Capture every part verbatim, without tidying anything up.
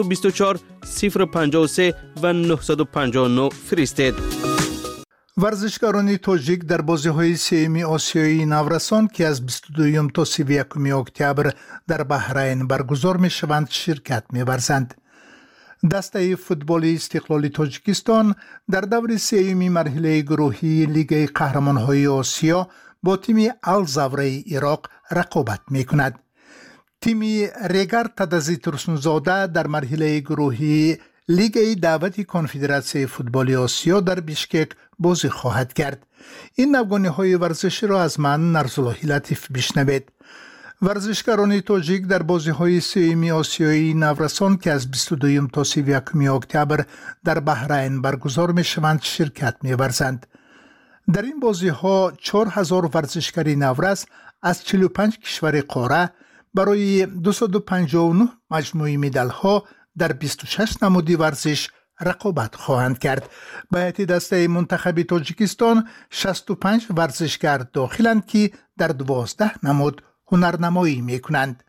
بیست و چهار صفر پنجاه و سه و نه پنج نه فرستید. ورزشکاران تاجیک در بازی‌های سه‌م آسیایی نورسان که از بیست و دو تا سی و یک اکتبر در بحرین برگزار می‌شوند شرکت می‌ورزند. دسته فوتبال استقلال تاجیکستان در دور سه‌م مرحله گروهی لیگ قهرمان‌های آسیا با تیم الزاوره عراق رقابت می‌کند. تیم ریگر تدزی ترسونزاده در مرحله گروهی لیگ دعوت کنفدراسیون فوتبال آسیا در بیشکک بازی خواهد کرد. این نوگانی‌های ورزشی را از من نرزاللهی لطیف بشنوید. ورزشکاران تاجیک در بازی‌های سه‌م آسیایی نورسان که از بیست و دو تا سی و یک اکتبر در بحرین برگزار می‌شوند شرکت می‌ورزند. در این بازی‌ها چهار هزار ورزشکار نورس از چهل و پنج کشور قاره برای دویست و پنجاه و نه مجموعه مدال‌ها در بیست و شش نماد ورزش رقابت خواهند کرد. به هیئت دسته منتخب تاجیکستان شصت و پنج ورزشکار داخلند که در دوازده نماد هنرنمایی می‌کنند.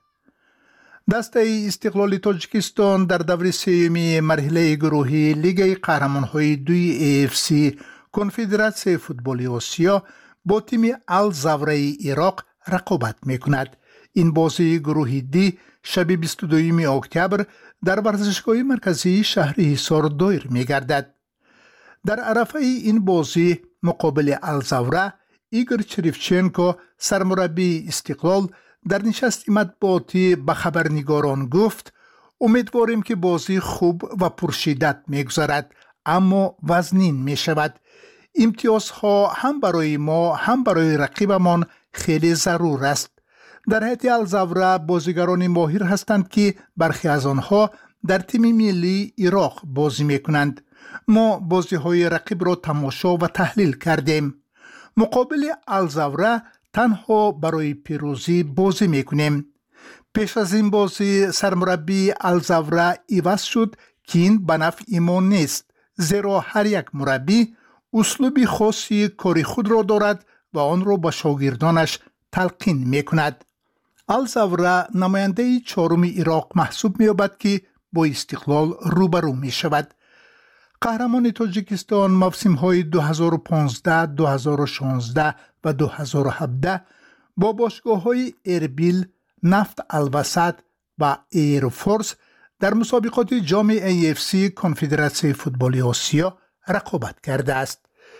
دسته استقلال تاجیکستان در دور سه‌م مرحله گروهی لیگ قهرمان‌های دوی ای اف سی کنفدراسیون فوتبال آسیا با تیم الزاوره عراق رقابت می‌کند. این بازی گروهی دی شب بیست و دو اکتبر در ورزشگاه مرکزی شهر حصار دایر می‌گردد. در عرفه این بازی مقابل الزاوره ایگور چریفچنکو سرمربی استقلال در نشست مطبوعاتی به خبرنگاران گفت امیدواریم که بازی خوب و پرشدت می‌گذرد اما وزنین می‌شود. امتیازها هم برای ما هم برای رقیبمان خیلی ضرور است. در هیئت الزاوره بازیگران ماهر هستند که برخی از آنها در تیم ملی عراق بازی می‌کنند. ما بازی‌های رقیب را تماشا و تحلیل کردیم. مقابل الزاوره تنها برای پیروزی بازی می‌کنیم. پیش از این بازی سرمربی الزاوره عوض شد که این به نفع ما نیست، زیرا هر یک مربی اسلوب خاصی کاری خود را دارد و آن را به شاگردانش تلقین می‌کند. الزاوره نماینده چهارم عراق محسوب می‌یابد که با استقلال روبرو می‌شود. قهرمان تاجیکستان موسم‌های دو هزار و پانزده، دو هزار و شانزده و دو هزار و هفده با باشگاه‌های اربیل، نفت الوسط و ایرفورس در مسابقات جام ای اف سی کنفدراسیون فوتبال آسیا رقابت کرده است.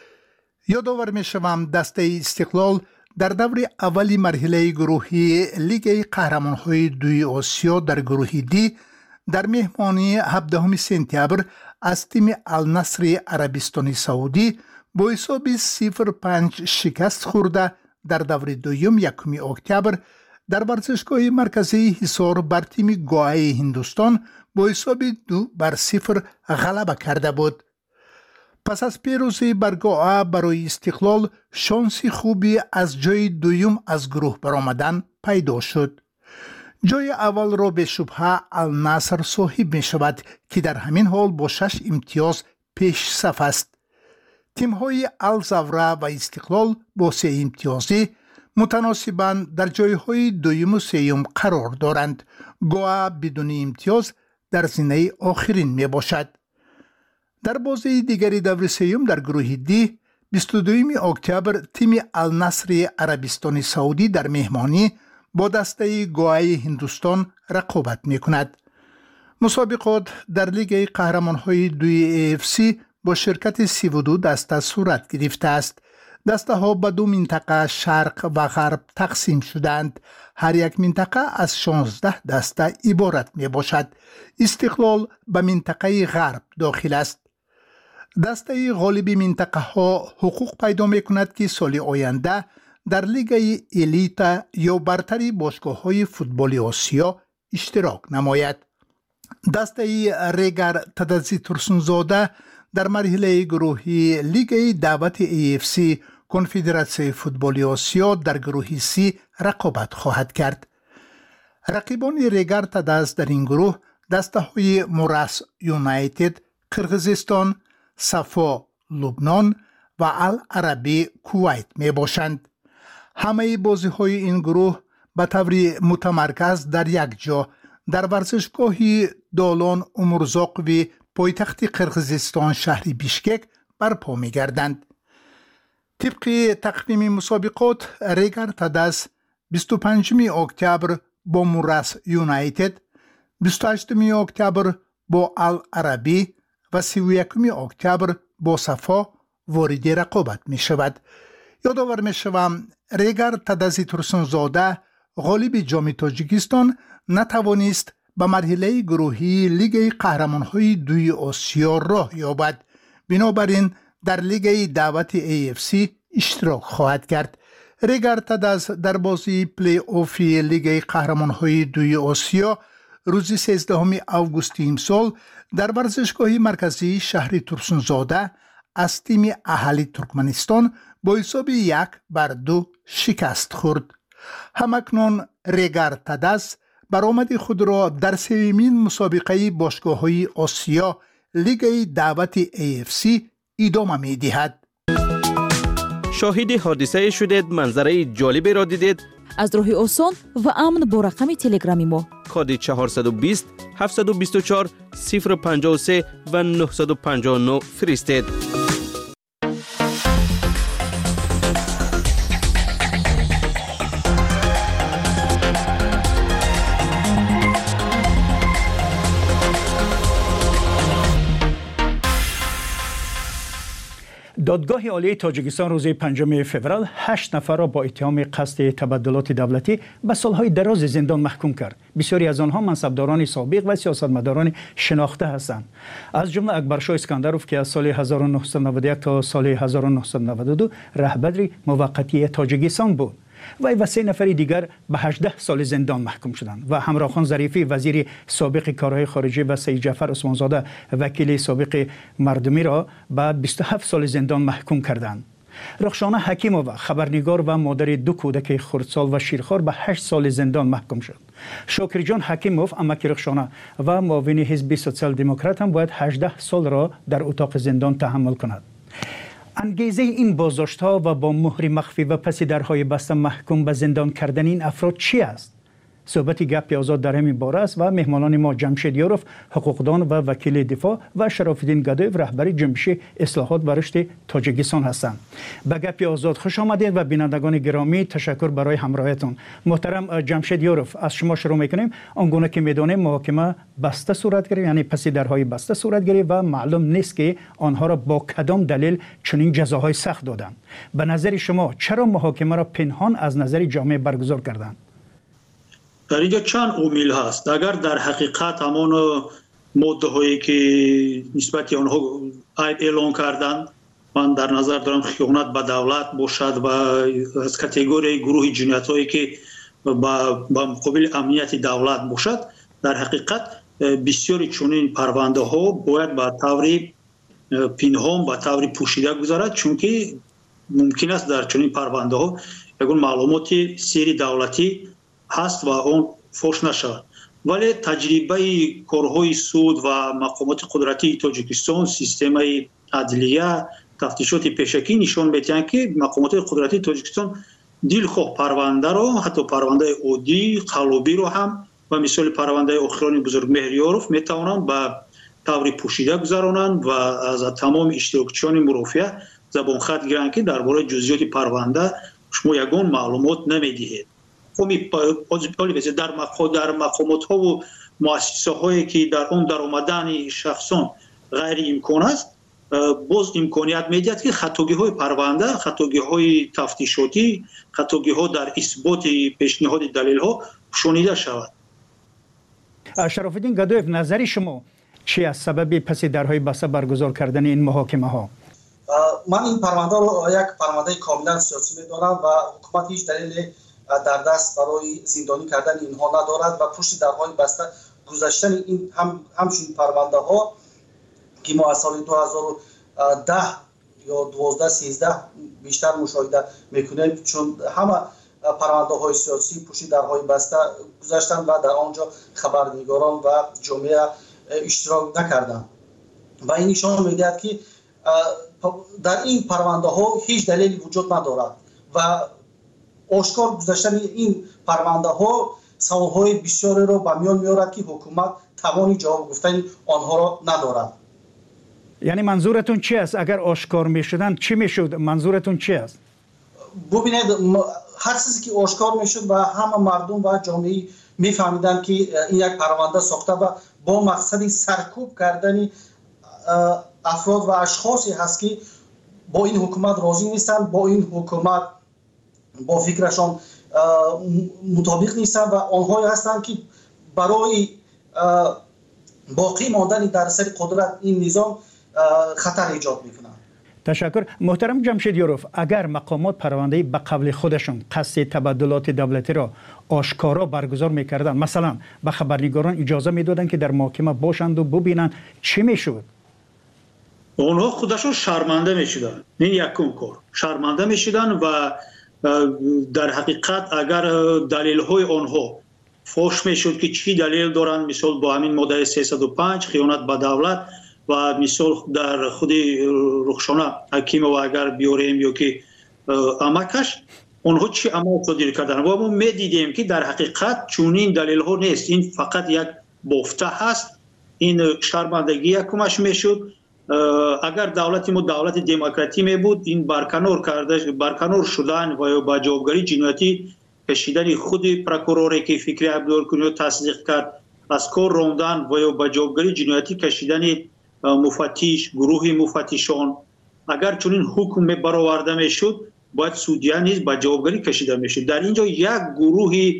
یادآور می‌شوم دسته استقلال در دور اولی مرحله گروهی لیگ قهرمان‌های دوی آسیا در گروه دی در مهمانی هفدهم سپتامبر از تیم النصر عربستان سعودی با حساب صفر پنج شکست خورده در دور دوم یکم اکتبر در ورزشگاه مرکزی حصار بر تیم گواه هندوستان با حساب دو بر صفر غلبه کرده بود. پس از پیروزی بر گواه برای استقلال شانسی خوبی از جای دوم از گروه برآمدن پیدا شد. جای اول را به شبهه النصر صاحب می شود که در همین حال با شش امتیاز پیش صف است. تیم های الزاوره و استقلال با سه امتیازی متناسباً در جای های دوم و سوم قرار دارند. گواه بدون امتیاز در زینه آخرین می باشد. در بازی دیگری دور سوم در گروه دی بیست و دو اکتبر تیم النصر عربستان سعودی در مهمانی با دسته گواه هندوستان رقابت می کند. مسابقات در لیگ قهرمان‌های دوی ای اف سی با شرکت سی و دو دسته صورت گرفته است. دسته ها به دو منطقه شرق و غرب تقسیم شدند. هر یک منطقه از شانزده دسته عبارت می باشد. استقلال به منطقه غرب داخل است. دسته غالب منطقه ها حقوق پیدا می کند که سال آینده در لیگ الیت یا برتری باشگاه های فوتبال آسیا اشتراک نماید. دسته ریگر تدزی ترسونزاده در مرحله گروهی لیگ دعوت ای اف سی کنفدراسیون فوتبال آسیا در گروه سی رقابت خواهد کرد. رقیبان ریگر تدز در این گروه دسته های موراس یونایتد قرقیزستان، صفا لبنان و العربی کویت می باشند. همه بازی های این گروه به طور متمرکز در یک جا در ورزشگاه دالان امورزاقوی پایتخت قرقیزستان شهر بیشکک برپا می‌گردند. طبق تقویم مسابقات ریگر تدس بیست و پنجم اکتبر با موراس یونایتد، بیست و هشتم اکتبر با العربی و سی و یکم اکتبر با صفا وارد رقابت می شود. یادآور می شوم ریگر تدزی ترسنزاده غالب جام تاجیکستان نتوانست به مرحله گروهی لیگ قهرمان‌های دوی آسیا راه یابد. بنابراین در لیگ دعوت ای اف سی اشتراک خواهد کرد. ریگر تدز در بازی پلی آفی لیگ قهرمان‌های دوی آسیا روز سیزدهم آگوست امسال در ورزشگاه مرکزی شهر ترسنزاده از تیم اهلی ترکمنستان با حساب یک بر دو شکست خورد. همکنون ریگر تدز برآمد خود را در سومین مسابقه باشگاه‌های آسیا لیگ دعوت ای اف سی ادامه می‌دهد. شاهد حادثه شدید، منظره جالبی را دیدید؟ از راه آسان و امن با رقم تلگرامی ما کد چهارصد و بیست هفتصد و بیست و چهار صفر پنجاه و سه و نهصد و پنجاه و نه فرستید. دادگاه عالی تاجیکستان روز پنجم فوریه هشت نفر را با اتهام قصد تبدلات دولتی به سالهای دراز زندان محکوم کرد. بسیاری از آنها منصبداران سابق و سیاستمداران شناخته هستند. از جمله اکبرشاه اسکندروف که از سال هزار و نهصد و نود و یک تا سال هزار و نهصد و نود و دو رهبر موقتی تاجیکستان بود. وی و سه نفر دیگر به هجده سال زندان محکوم شدند و همراهخان ظریفی وزیر سابق کارهای خارجه و سید جعفر عثمانزاده وکیل سابق مردمی را به بیست و هفت سال زندان محکوم کردند. رخشانه حکیمووا خبرنگار و مادر دو کودک خردسال و شیرخوار به هشت سال زندان محکوم شد. شاکرجان حکیموف امک رخشانه و معاون حزب سوسیال دموکرات هم باید هجده سال را در اتاق زندان تحمل کند. انگیزه این بازداشت‌ها و با مهر مخفی و پس درهای بسته محکوم به زندان کردن این افراد چی است؟ صحبت گپ آزاد در همین باره است و مهمانان ما جمشید یاروف حقوقدان و وکیل دفاع و شراف‌الدین گدایف رهبر جنبش اصلاحات و رشد تاجیکستان هستند. به گپ آزاد خوش آمدید و بینندگان گرامی تشکر برای همراهیتون. محترم جمشید یاروف، از شما شروع می‌کنیم. آنگونه که می‌دانیم محاکمه بسته صورت گرفت، یعنی پس درهای بسته صورت گرفت و معلوم نیست که آنها را با کدام دلیل چنین جزاهای سخت دادند. به نظر شما چرا محاکمه را پنهان از نظر جامعه برگزار کردند؟ در اینجا چند عامل هست. اگر در حقیقت همان ماده هایی که نسبت آنها اعلان کردند، من در نظر دارم خیانت به دولت باشد و از کاتگوری گروه جنایت هایی که با مقابل امنیت دولت باشد، در حقیقت بسیاری چنین پرونده ها باید به طور پنهان به طور پوشیده گذرد، چون که ممکن است در چنین پرونده ها یگان معلومات سری دولتی هست و اون فوش نشود. ولی تجربه کارهای سود و مقامات قدرتی تاجیکستان، سیستم عدلیه، تفتیشات پیشکی نشان می‌دهند که مقامات قدرتی تاجیکستان دلخواه پرونده را، حتی پرونده عادی قلابی رو هم و مثال پرونده آخران بزرگ مهریاروف میتوانند به طور پوشیده گذرانند و از تمام اشتراکچیان مرافعه زبان خط گیرند که درباره جزئیات پرونده شما یگان معلومات نمیدهید. در در مقامات ها و مؤسسه هایی که در اون در آمدن شخصان غیر امکان است، باز امکانیت میدهد که خطاگی های پرونده، خطاگی های تفتیشاتی، خطاگی ها در اثبات پیشنهاد دلیل ها شنیده شود. شراف‌الدین گدایف، نظر شما چی از سبب پس درهای بسته برگزار کردن این محاکمه ها؟ من این پرونده رو یک پرونده کاملا سیاسی می‌دانم و حکومت هیچ دلیل در دست برای زندانی کردن اینها ندارد و پشت درهای بسته گذاشتن این هم همچون پرونده ها که ما از سال دو هزار و ده یا دوازده سیزده بیشتر مشاهده میکنیم، چون همه پرونده های سیاسی پشت درهای بسته گذاشتن و در آنجا خبرنگاران و جامعه اشتراک نکردند و این نشان میدهد که در این پرونده ها هیچ دلیلی وجود ندارد و آشکار گذاشتن این پرونده ها سوالهای بسیاری را به میان میارد که حکومت توانی جواب گفتن آنها را ندارد. یعنی منظورتون چی است؟ اگر آشکار میشدن چی میشد؟ منظورتون چی است؟ ببینید هر چیزی که آشکار میشد و همه مردم و جامعه میفهمیدن که این یک پرونده ساخته و با مقصد سرکوب کردن افراد و اشخاصی هست که با این حکومت راضی نیستند، با این حکومت با فکرشان مطابق نیستند و آنهایی هستند که برای باقی ماندن در سر قدرت این نظام خطر ایجاد میکنند. تشکر. محترم جمشید یوروف، اگر مقامات پرونده به قبل خودشون قصد تبادلات دولتی را آشکارا برگزار میکردن، مثلا به خبرنگاران اجازه میدادن که در محکمه باشند و ببینن، چی میشد؟ اونها خودشون شرمنده میشدن. این یکم کار شرمنده میشدن و در حقیقت اگر دلیل های آنها فوش میشد که چی دلیل دارن، مثال با همین ماده سیصد و پنج خیانت به دولت و مثال در خود رخشانه حکیم و اگر بیاریم یا که امکش اونها چی عمل صادر کردن و ما میدیدیم که در حقیقت چونین دلیل ها نیست، این فقط یک بافته هست. این شرمندگی یکمش میشد. اگر دولت ما دولت دموکراتی می بود، این برکنار کرده برکنار شدن و با جوابگری جنایتی کشیدن خود پروکوروری که فکری عبدالکنی تصدیق کرد، از کار راندن و با جوابگری جنایتی کشیدن مفتش گروه مفتشان، اگر چنین حکم برآورده میشد باید سودیا نیز با جوابگری کشیده میشد. در اینجا یک گروه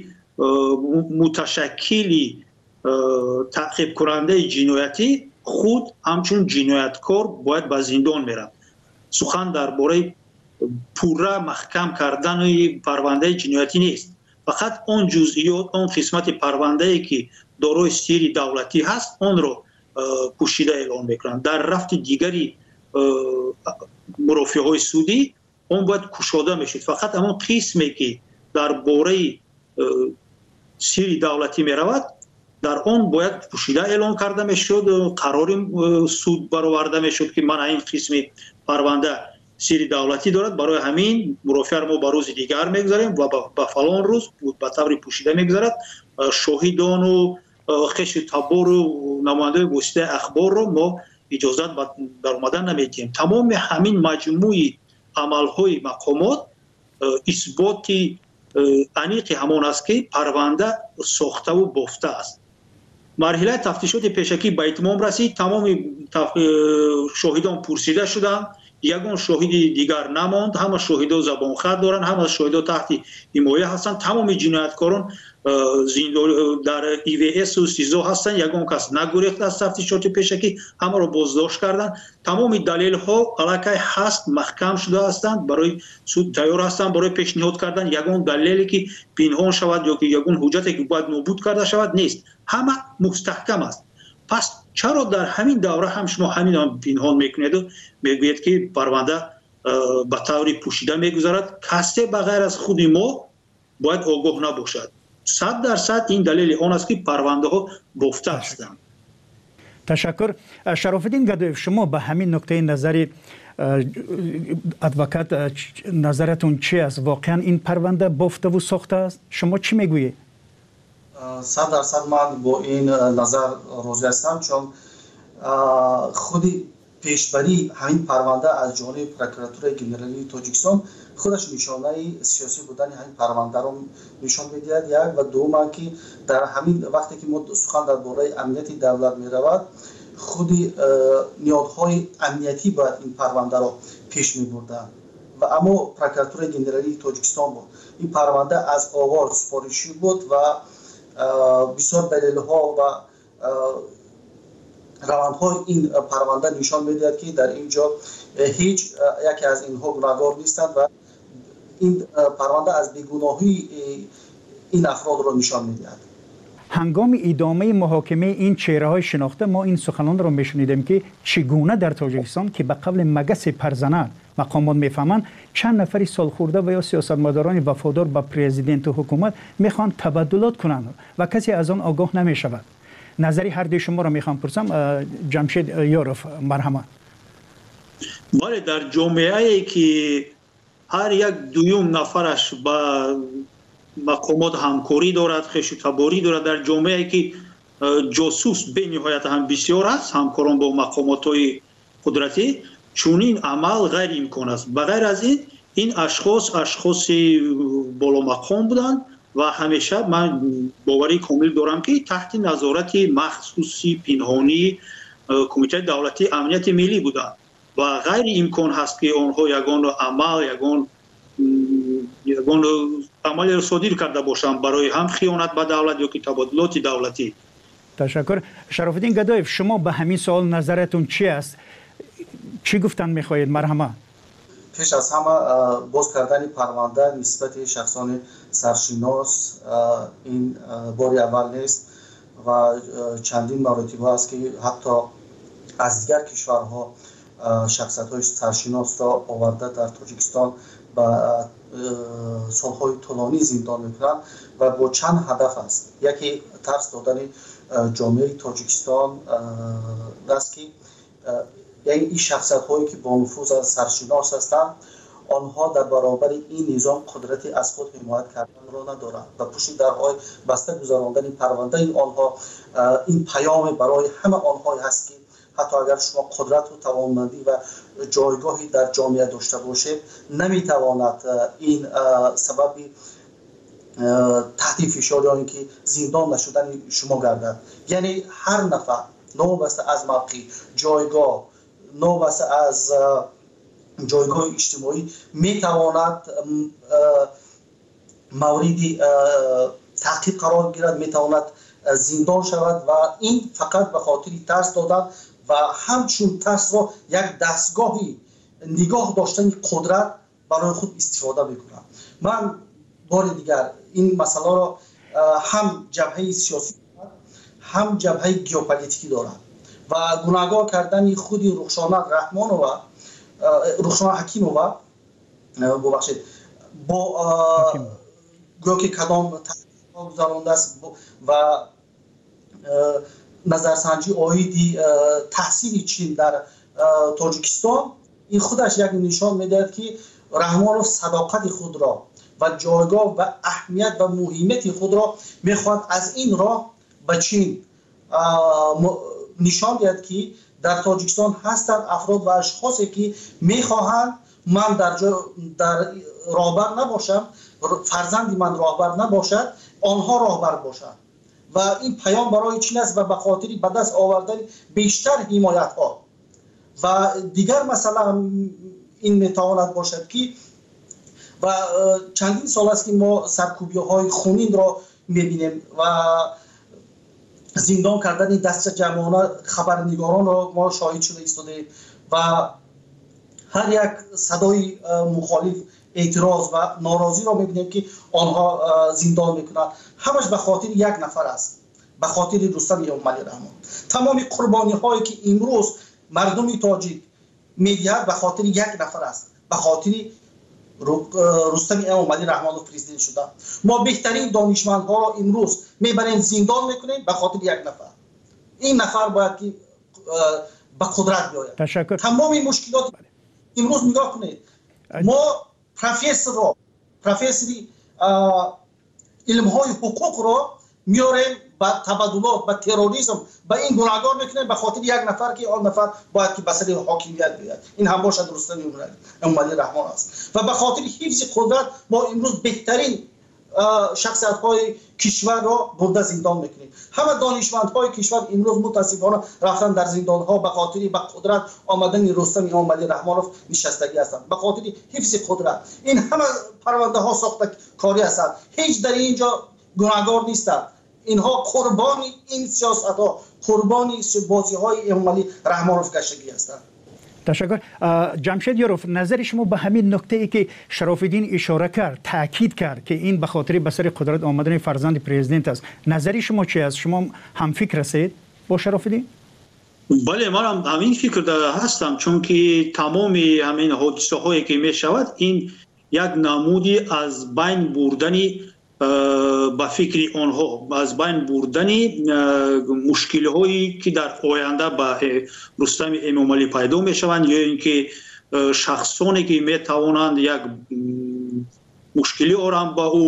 متشکلی تعقیب کننده جنایتی خود همچون جنایتکار باید به زندان میرن. سخن درباره پورا محکم کردن پرونده جنایتی نیست، فقط اون جزئیات، اون قسمت پرونده ای که دارای سیر دولتی هست اون رو پوشیده اعلام میکنن. در رفت دیگری مرافعه های سودی اون باید کشاده میشد. فقط همون قسمی که درباره سیر دولتی میرود در اون باید پوشیده اعلام کرده میشد، قرار سود برآورده میشد که من این قسم پرونده سیر دولتی دارد، برای همین مرافعه ما به روز دیگر میگذاریم و به فلان روز به طور پوشیده میگذارد. شاهدان و خش تبار و نماینده واسطه اخبار رو ما اجازه در اومدن نمیدیم. تمام همین مجموعی عملهای مقامات اثبات انیق همان است که پرونده ساخته و بافته است. مرحله تفتیشات پیشکی به اتمام رسید. تمام شاهدان پرسیده شدند، یگان شاهد دیگر نماند. همه شاهدا زبان خط دارند، همه شاهدا تحت حمایه هستند. تمام جنایتکاران در ای وی اس و سیزو هستند. یگان کس نگریخت از تفتیشات پیشکی، همه را بازداشت کردند. تمام دلیل ها علاقه هست، محکم شده هستند، برای سود تیار هستند برای پیشنهاد کردن. یگان دلیلی که پنهان شود یا که یگان حجتی که باید نابود کرده شود نیست، همه مستحکم است. پس چرا در همین دوره هم شما همین هم پنهان میکنید و میگوید که پرونده به طور پوشیده میگذارد؟ کسی بغیر از خود ما باید آگاه نباشد. صد درصد این دلیل آن است که پرونده ها بافته هستند. تشکر. شرافالدین گدایف، شما به همین نکته نظری ادوکات نظرتون چی است؟ واقعا این پرونده بافته و ساخته است؟ شما چی میگویید؟ صد درصد من با این نظر راضی هستم، چون خودی پیشبری همین پرونده از جانب پروکراتور گنرالی تاجیکستان خودش نشانه سیاسی بودن همین پرونده رو نشان می‌دهد. یک و دوم که در همین وقتی که ما سخن درباره امنیت دولت می‌رود، خودی نیازهای امنیتی باید این پرونده رو پیش می‌بردن و اما پروکراتور گنرالی تاجیکستان بود. این پرونده از آغاز سفارشی بود و بسیار دلیل‌ها و روندهای این پرونده نشان می‌دهد که در اینجا هیچ یکی از اینها گناهکار نیستند و این پرونده از بیگناهی این افراد را نشان می‌دهد. هنگام ادامه محاکمه این چهره‌های شناخته ما این سخنان را می‌شنیدیم که چگونه در تاجیکستان که به قبل مگس پرزنان مقامات میفهمند چند نفری سالخورده و یا سیاستمداران وفادار به پرزیدنت و حکومت میخوان تبادلات کنند و کسی از آن آگاه نمیشود. نظری هر دوی شما را میخوام پرسم. جمشید یوروف، مرحمت. بله، در جامعه ای که هر یک دویم نفرش با مقامات همکاری دارد، خویشتباری دارد در جامعه که جاسوس به نهایت هم بسیار است، همکاران با مقامات های قدرتی، چونین عمل غیر امکان است. بغیر از این این اشخاص اشخاص بالا مقام بودند و همیشه من باوری کامل دارم که تحت نظارت مخصوصی پنهانی کمیته دولتی امنیت ملی بودند و غیر امکان هست که آنها یگان عمل یگان یگان عمل را صادر کرده باشند برای هم خیانت به دولت یا که تبادلات دولتی. تشکر. شرف الدین گدایف، شما به همین سوال نظرتون چی است؟ چی گفتن میخواهید؟ مرحمه. پیش از همه باز کردن پرونده نسبت شخصان سرشناس این باری اول نیست و چندین مراتب است که حتی از دیگر کشورها شخصیت‌های سرشناس را آورده در تاجیکستان با سالهای طولانی زندان میکنند و با چند هدف است. یکی ترس دادن جامعه تاجیکستان است که یعنی این شخصیت هایی که با نفوذ سرشناس هستند آنها در برابر این نظام قدرتی از خود حمایت کردن را ندارند و پشت درهای بسته گذراندن این پرونده این آنها این پیام برای همه آنها هست که حتی اگر شما قدرت و توانمندی و جایگاهی در جامعه داشته باشید نمیتواند این سبب تحت فشار یا اینکه زندان نشدن شما گردد. یعنی هر نفر نوبسته از موقع جایگاه نوبسته از جایگاه اجتماعی میتواند موردی تعقیب قرار گیرد، میتواند زندان شود و این فقط به خاطر ترس دادن و همچون ترس را یک دستگاهی نگاه داشتن قدرت برای خود استفاده میکنند. من بار دیگر این مسئله را هم جبهه سیاسی هم جبهه گیوپولیتیکی دارند و گناهگار کردن خودی رخشانه رحمانوف رخشانه حکیموف ببخشید با گویا که کدام گذرانده است و نظرسنجی آیدی تحصیل چین در تاجیکستان این خودش یک نشان میدهد که رحمانوف صداقت خود را و جایگاه و اهمیت و مهمیت خود را میخواد از این راه به چین نشان دهد که در تاجیکستان هستند افراد و اشخاصی که میخواهند من در در راهبر نباشم، فرزندی من راهبر نباشد، آنها راهبر باشند و این پیام برای چین است و به خاطر به دست آوردن بیشتر حمایت ها و دیگر مسئله این میتواند باشد که و چندین سال است که ما سرکوبی های خونین را میبینیم و زندان کردن دست جمعانه خبرنگاران را ما شاهد شده ایستاده و هر یک صدای مخالف اعتراض و ناراضی را میبینیم که آنها زندان میکنند. همش به خاطر یک نفر است، به خاطر رستم امامعلی رحمان. تمام قربانی هایی که امروز مردم تاجیک میدهد به خاطر یک نفر است، به خاطر رستم امامعلی رحمان پرزیدنت شده. ما بهترین دانشمندها را امروز میبریم زندان میکنیم به خاطر یک نفر. این نفر باید که به قدرت بیاید. تشکر. تمام مشکلات امروز نگاه کنید. ما پروفسور را پروفسوری علم های حقوق را میاریم با تبادلات با تروریسم با این گناهگار میکنیم به خاطر یک نفر که آن نفر باید که به سر حاکمیت بیاد. این هم باشد رستم امامعلی رحمان است و به خاطر حفظ قدرت ما امروز بهترین شخصیت های کشور را برده زندان میکنیم. همه دانشمند های کشور امروز متاسفانه رفتن در زندان ها به خاطر به قدرت آمدن رستم امامعلی رحمانوف نشستگی هستند، به خاطر حفظ قدرت. این همه پرونده ها ساخته کاری هستند، هیچ در اینجا گناهگار نیستند. اینها قربانی این سیاست ها، قربانی بازی های امامعلی رحمانوف گشتگی هستند. تشکر. جمشید یاروف، نظر شما به همین نکته ای که شرف الدین اشاره کرد، تاکید کرد که این به خاطر به سر قدرت آمدن فرزند پرزیدنت است، نظر شما چی است؟ شما هم فکر هستید با شرف الدین؟ بله، من هم همین فکر هستم، چون که تمام همین حادثه هایی که می شود این یک نمودی از بین بردنی با فکر آنها، از بین بردنی مشکل هایی که در آینده با رستم امامعلی پیدا می شوند یا اینکه شخصانی که می توانند یک مشکلی آرام با او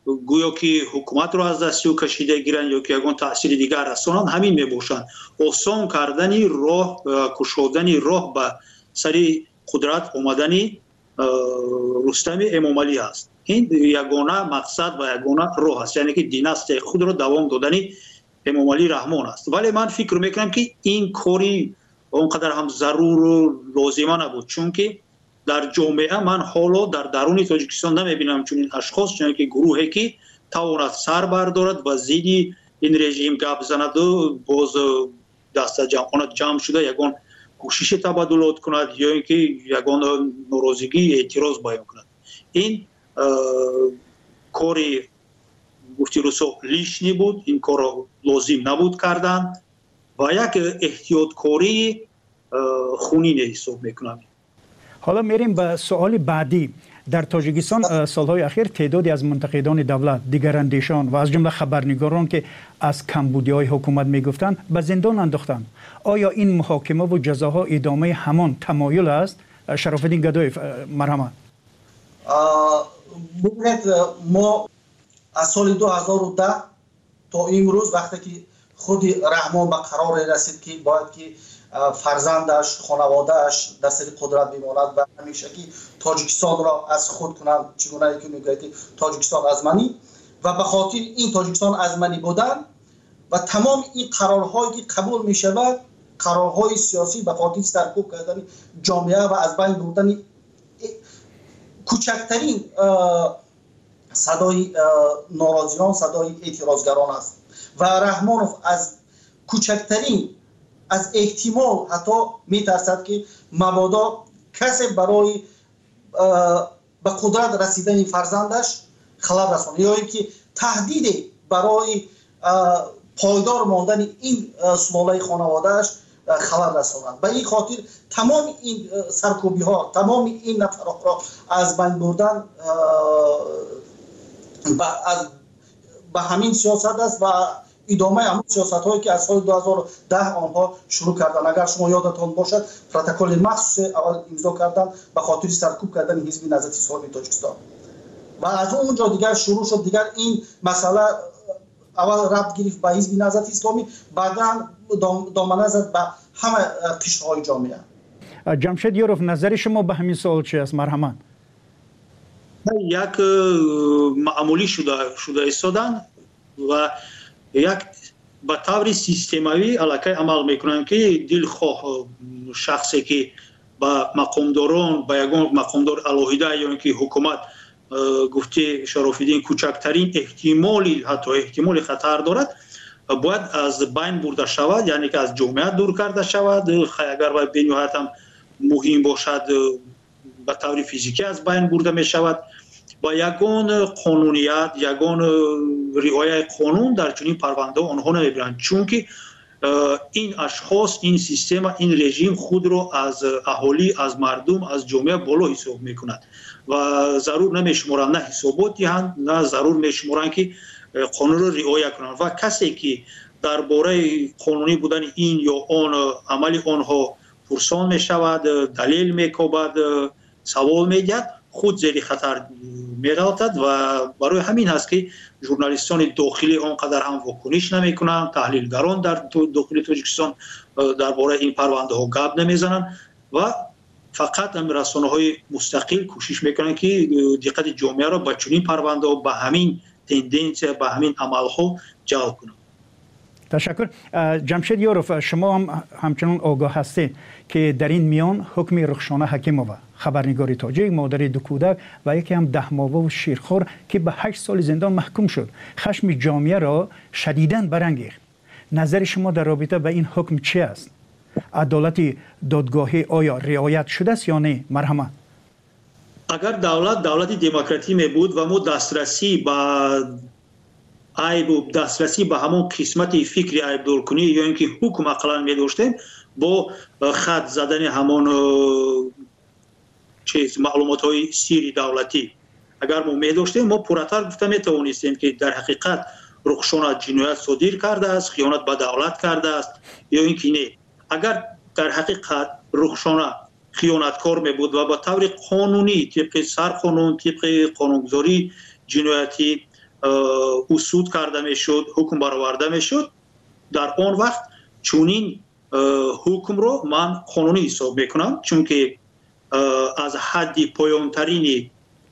گویا که حکومت رو از دست او کشیده گیرن یا که یگان تاثیر دیگر رسانند همین میباشند آسان کردن راه کشودن راه به سری قدرت اومدن رستم امامعلی است. این یگانه مقصد و یگانه راه است، یعنی که دیناستی خود رو دوام دادن امامعلی رحمان است. ولی من فکر میکنم که این کاری اونقدر هم ضرور و لازمه نبود، چون که در جامعه من حالا در درون تاجیکستان نمیبینم چون این اشخاص چون که گروهی که تواند سر بردارد و زیدی این رژیم گپ بزند و باز دست جمع جمع شده یگان کوشش تبادلات کند یا اینکه یگان ناراضگی اعتراض بیان کند. این کاری گفتی رسو لیشنی بود، این کار لازم نبود کردن و یک احتیاطکاری خونین حساب میکنم. حالا میریم به سوال بعدی. در تاجیکستان سالهای اخیر تعدادی از منتقدان دولت، دیگراندیشان و از جمله خبرنگاران که از کمبودی‌های حکومت میگفتند به زندان انداختند. آیا این محاکمه و جزاها ادامه همان تمایل است؟ شرافالدین گدایی مرحمت. ببینید ما از سال دو هزار و ده تا امروز وقتی که خود رحمان به قرار رسید که باید که فرزندش، خانوادهش در سر قدرت بماند و همیشه که تاجیکستان را از خود کنند، چگونه که میگه که تاجیکستان از منی و به خاطر این تاجیکستان از منی بودن و تمام این قرارهایی که قبول می شود، قرارهای سیاسی به خاطر سرکوب کردن جامعه و از بین بردن کوچکترین صدای ناراضیان، صدای اعتراضگران است و رحمانوف از کوچکترین از احتمال حتی میترسد که مبادا کسی برای به قدرت رسیدن فرزندش خلل رساند یا اینکه تهدید برای پایدار ماندن این سلاله خانوادهش خلل رساند. به این خاطر تمام این سرکوبی ها، تمام این نفرات را از بین بردن به همین سیاست است و ادامه همون سیاست هایی که از سال دو هزار و ده آنها شروع کردن. اگر شما یادتان باشد پروتکل مخصوص اول امضا کردن به خاطر سرکوب کردن حزب نهضت اسلامی تاجیکستان و از اونجا دیگر شروع شد. دیگر این مسئله اول ربط گرفت به حزب نهضت اسلامی، بعدا دامنه زد به همه قشرهای جامعه. جمشید یوروف، نظر شما به همین سوال چی است؟ مرحمت. یک معمولی شده شده ایستادن و یک به طور سیستماوی علاقه عمل میکنن که دلخواه شخصی که با مقامداران با یگان مقامدار علاهیده یا اینکه حکومت گفته شرافالدین کوچکترین احتمالی حتی احتمال خطر دارد باید از بین برده شود، یعنی که از جامعه دور کرده شود. اگر باید به نهایت هم مهم باشد به طور فیزیکی از بین برده می شود. با یگان قانونیت، یگان رعایت قانون در چنین پرونده آنها نمیبرند، چون که این اشخاص، این سیستم، این رژیم خود را از اهالی، از مردم، از جامعه بالا حساب میکند و ضرور نمیشمارند نه حسابات دهند، نه ضرور میشمارند که قانون را رعایت کنند و کسی که درباره قانونی بودن این یا آن عمل آنها پرسان میشود، دلیل میکوبد، سوال میگد، خود زیر خطر می‌غلطد و برای همین هست که ژورنالیستان داخلی آنقدر هم واکنش نمی‌کنند، تحلیلگران در داخل تاجیکستان درباره این پرونده ها گپ نمیزنند و فقط هم رسانه‌های مستقل کوشش میکنند که دقت جامعه را به چنین پرونده ها، به همین تندنس، به همین عمل‌ها جلب کنند. تشکر. جمشید یوروف، شما هم همچنان آگاه هستید که در این میان حکم رخشانه حکیمووا، خبرنگاری تاجیک، مادر دو کودک و یکی هم ده ماهه و شیرخوار که به هشت سال زندان محکوم شد، خشم جامعه را شدیداً برانگیخت. نظر شما در رابطه به این حکم چی است؟ عدالت دادگاهی آیا رعایت شده است یا نه؟ مرحمت. اگر دولت دولت دموکراتی می بود و ما دسترسی به عیب و دسترسی به همون قسمت فکری عیب دور کنی یا اینکه حکم اقلا می داشتیم با خط زدن همون چیز معلومات های سیری دولتی اگر ما می داشتیم ما پراتر گفته می توانستیم که در حقیقت رخشانه جنایت صادر کرده است، خیانت به دولت کرده است یا اینکه نه. اگر در حقیقت رخشانه خیانتکار می بود و با طور قانونی طبق سرقانون، طبق قانونگذاری جنایتی اصول کرده میشد، حکم برآورده میشد، در آن وقت چونین حکم رو من قانونی حساب میکنم، چون که از حد پایانترین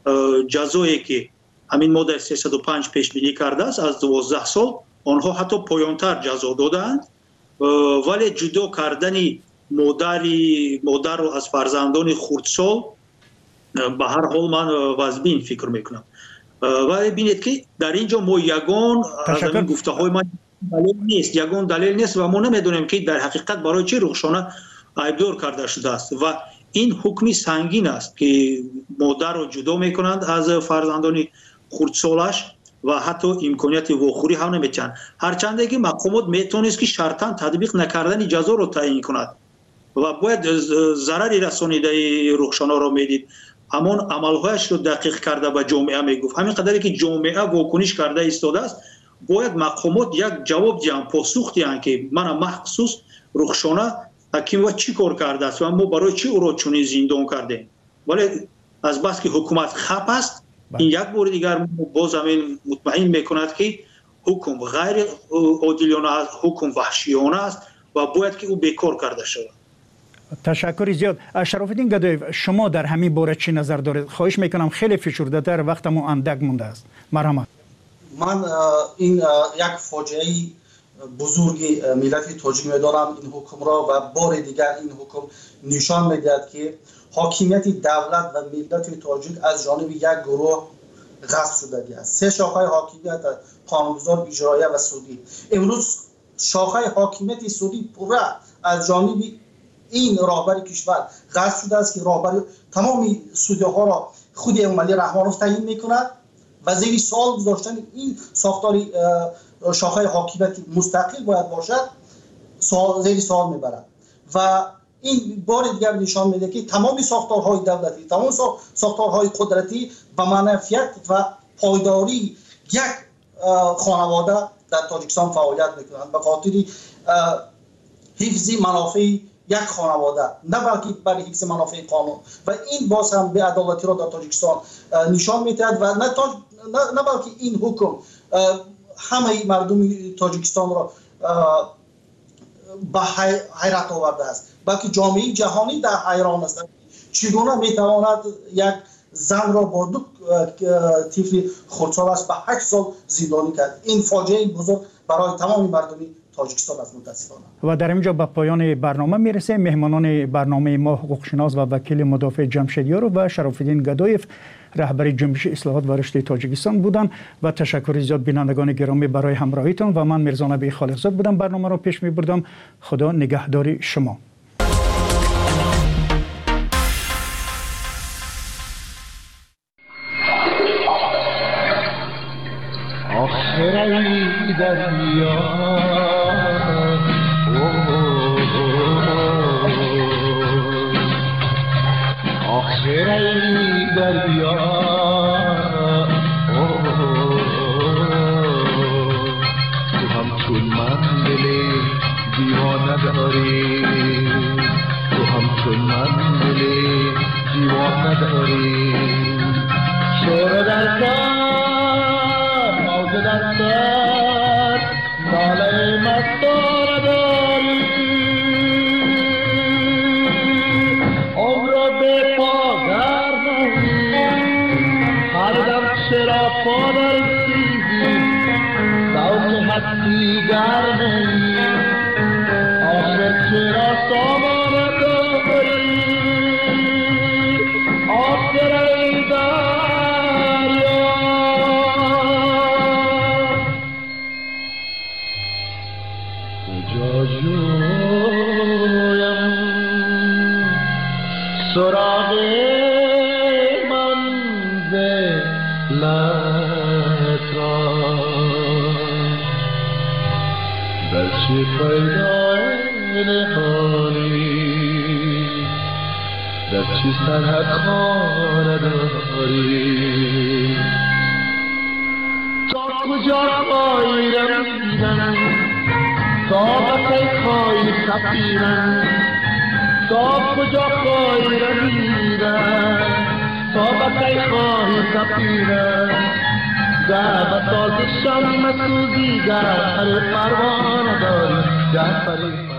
جزایی که همین ماده سیصد و پنج پیش بینی کرده است از دوازده سال، آنها حتی پایانتر جزا دادند، ولی جدا کردن مادر مادر رو از فرزندان خردسال به هر حال من واجبین فکر میکنم. ولی ببینید که در اینجا ما یگان از این گفته های من دلیل نیست، یگان دلیل نیست و ما نمیدونیم که در حقیقت برای چه رخشانه عیبدار کرده شده است و این حکمی سنگین است که مادر رو جدا میکنند از فرزندان خردسالش و حتی امکانیت واخوری هم نمیتن، هرچند که مقامات میتونست که شرطاً تطبیق نکردن جزا رو تعیین کند و باید ضرری رسانیده رخشانه رو میدید، همون عملهایش رو دقیق کرده به جامعه میگفت. همین قدری که جامعه واکنش کرده ایستاده است، باید مقامات یک جواب دیان، پاسخ دیان که من مخصوص رخشانه حکیم و چی کار کرده است و ما برای چی او را چنین زندان کردیم. ولی از بس که حکومت خپ است، این یک بار دیگر باز همین مطمئن میکند که حکم غیر عادلانه است، حکم وحشیانه است و باید که او بیکار کرده شود. تشکر زیاد. شرافالدین گدایف، شما در همین باره چی نظر دارید؟ خواهش میکنم خیلی فشرده تر، وقتمون اندک مونده است. مرحمت. من این یک فاجعه بزرگی ملت تاجیک میدارم این حکم را و بار دیگر این حکم نشان میدهد که حاکمیت دولت و ملت تاجیک از جانب یک گروه غصب شده است. سه شاخه حاکمیت، قانونگذار، اجرایی و سودی. امروز شاخه حاکمیت سودی پوره از جانب این راهبر کشور غصب شده است که راهبر تمام سودی ها را خود امامعلی رحمانوف تعیین میکند و زیر سوال گذاشتن این ساختار شاخه حاکمیت مستقل باید باشد سوال زیر سوال میبرد و این بار دیگر نشان میده که تمام ساختارهای دولتی، تمام ساختارهای قدرتی به منفعت و پایداری یک خانواده در تاجیکستان فعالیت میکنند به خاطر حفظ منافع یک خانواده، نه بلکه برای حفظ منافع قانون و این باز هم به عدالتی را در تاجیکستان نشان میدهد و نه, تاج... نه... نه بلکه این حکم همه مردم تاجیکستان را به حیرت آورده است، بلکه جامعه جهانی در حیران است چگونه میتواند یک زن را با دو طفل خردسالش به هشت سال زندانی کرد. این فاجعه بزرگ برای تمام مردم تاجیکستان است متاسفانه. و در اینجا به پایان برنامه میرسه. مهمانان برنامه ما حقوقشناس و وکیل مدافع جمشیدیار و شرافالدین گدایف رهبر جنبش اصلاحات و رشد تاجیکستان بودند و تشکر زیاد بینندگان گرامی برای همراهیتان و من میرزا نبی خالقزاد بودم برنامه را پیش میبردم. خدا نگهدار شما. آخرای دریا آخرای دریا تو همچون من دل دیوانه داری، تو همچون من دل دیوانه داری. شور در کار موج در سر ناله مستار داری، عمر به پادر نهی هر دم چرا پادر سیزی دوز هستی گر نهی آخر چرا سامان داری. آخر ای دریا کجا جویم سراغ منزلت را، در چه پیدا نهانی، در چه سرحد خانه داری. تا کجا خواهی رمیدن، تا بسی خواهی سفیرن، تا کجا خواهی رمیدن، تا بسی خواهی سفیرن، گر بساط شم مسوزی گر پر پروانه داری گر پر